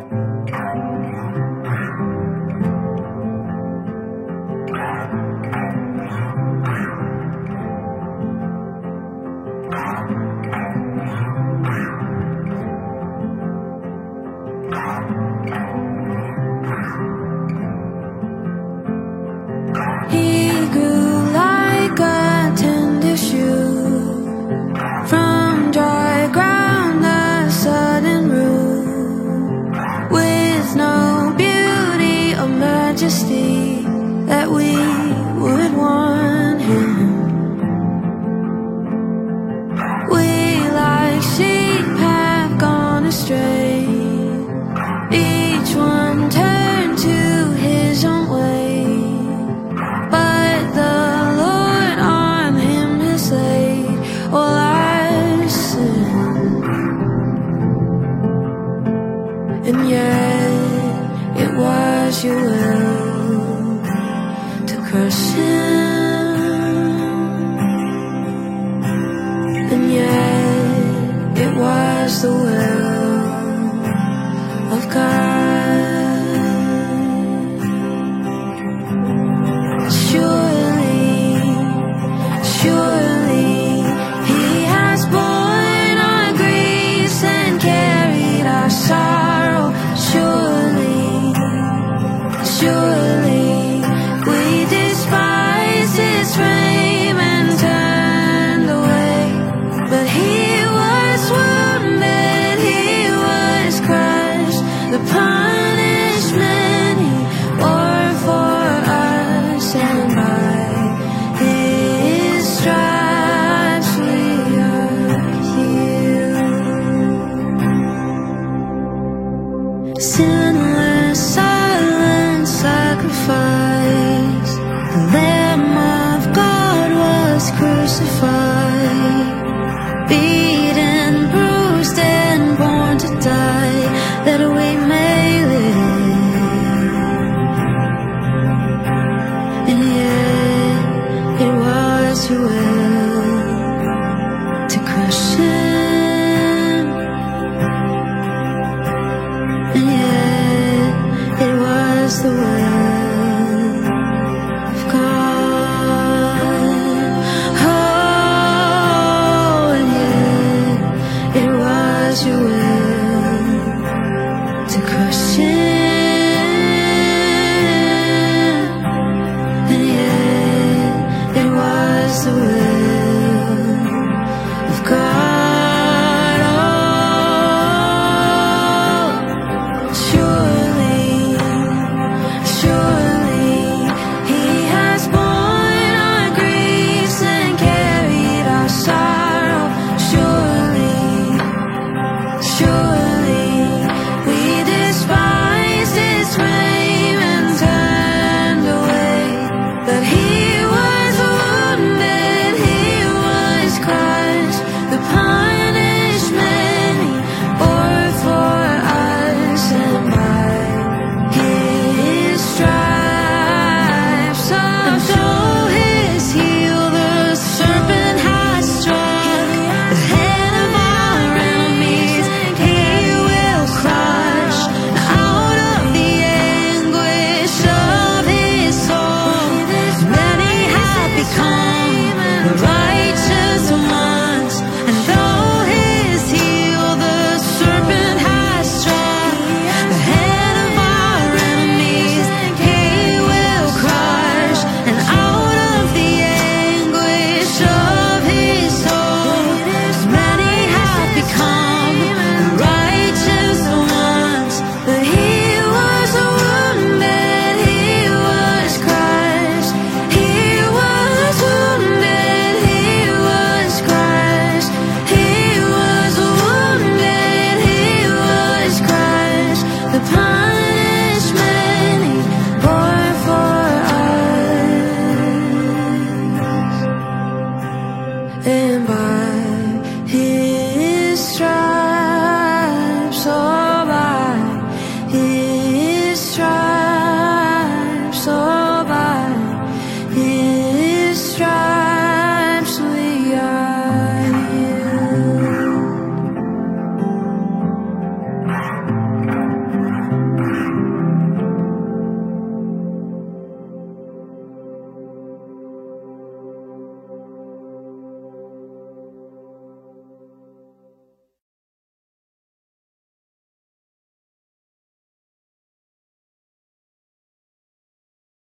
He grew like a tender shoot from dry ground, a sudden root, with no beauty or majesty that we would want him. We like sheep have gone astray, each one turned to his own way. But the Lord on him has laid all our sin, and yet it was your will to crush him, and yet it was the will of God. Surely he has borne our griefs and carried our sorrow. Surely we despised his frame and turned away. But he was wounded, he was crushed, the punishment he bore for us, and by his stripes we are healed. Sinless, silent sacrifice, the Lamb of God was crucified, beaten, bruised, and born to die, that we may live. And yet it was your will to crush him, and yet it was the will of God. Oh, and yet it was your will.